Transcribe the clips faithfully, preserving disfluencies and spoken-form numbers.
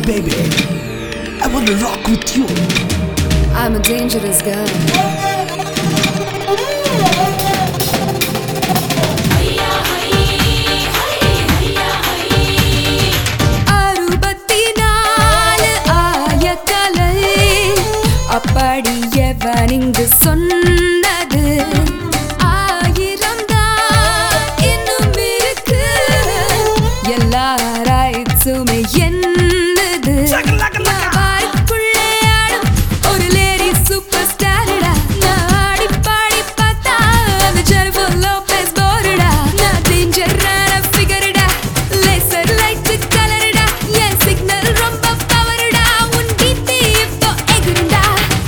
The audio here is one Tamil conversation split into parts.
baby. I wanna rock with you. I'm a dangerous girl. அப்படி எவன் இங்கு சொன்னது ஆயிரம் தான் இன்னும் இருக்கு எல்லா ரைட்ஸுமே என்னது பாருக்குள்ளே ஆடும் ஒரு லேடி சூப்பர் ஸ்டாரடா நான் ஆடி பாடி பார்த்தா அந்த ஜெனிஃபர் லோபஸ் போருடா நான் டேஞ்சரான ஃபிகர்டா லேசர் லைட் கலர்டா என் சிக்னல் ரொம்ப பவர்டா உன் கீர்த்தி இப்போ எகுண்டா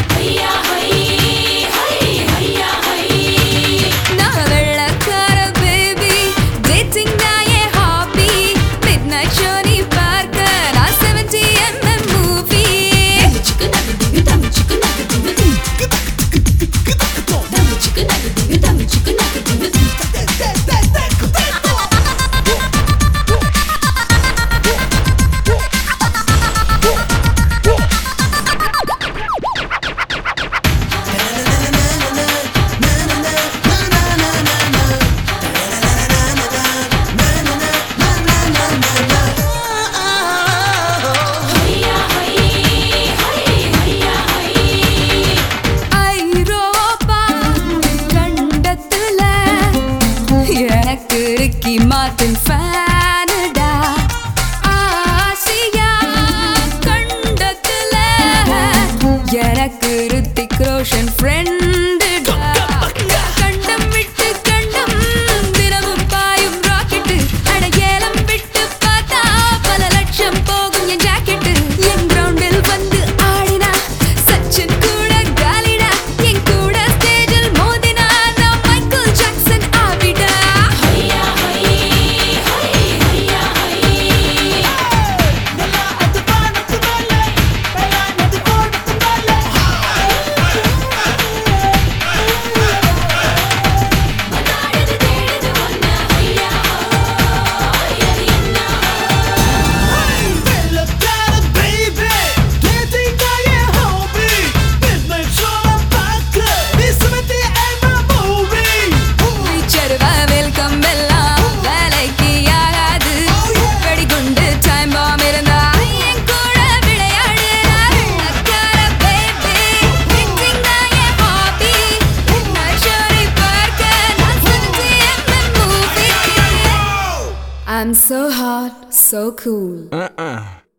Ricky Martin fanada Aasiya kandathula enakku Hrithik Roshan friend da kandam vittu kandam dinamum paayum rocket adayelam vittu paatha pala laksham pogum en jacket en ground il vandu aadina Sachin kuda galida en kuda stage il modina na Michael Jackson avida I'm so hot, so cool. Uh-uh.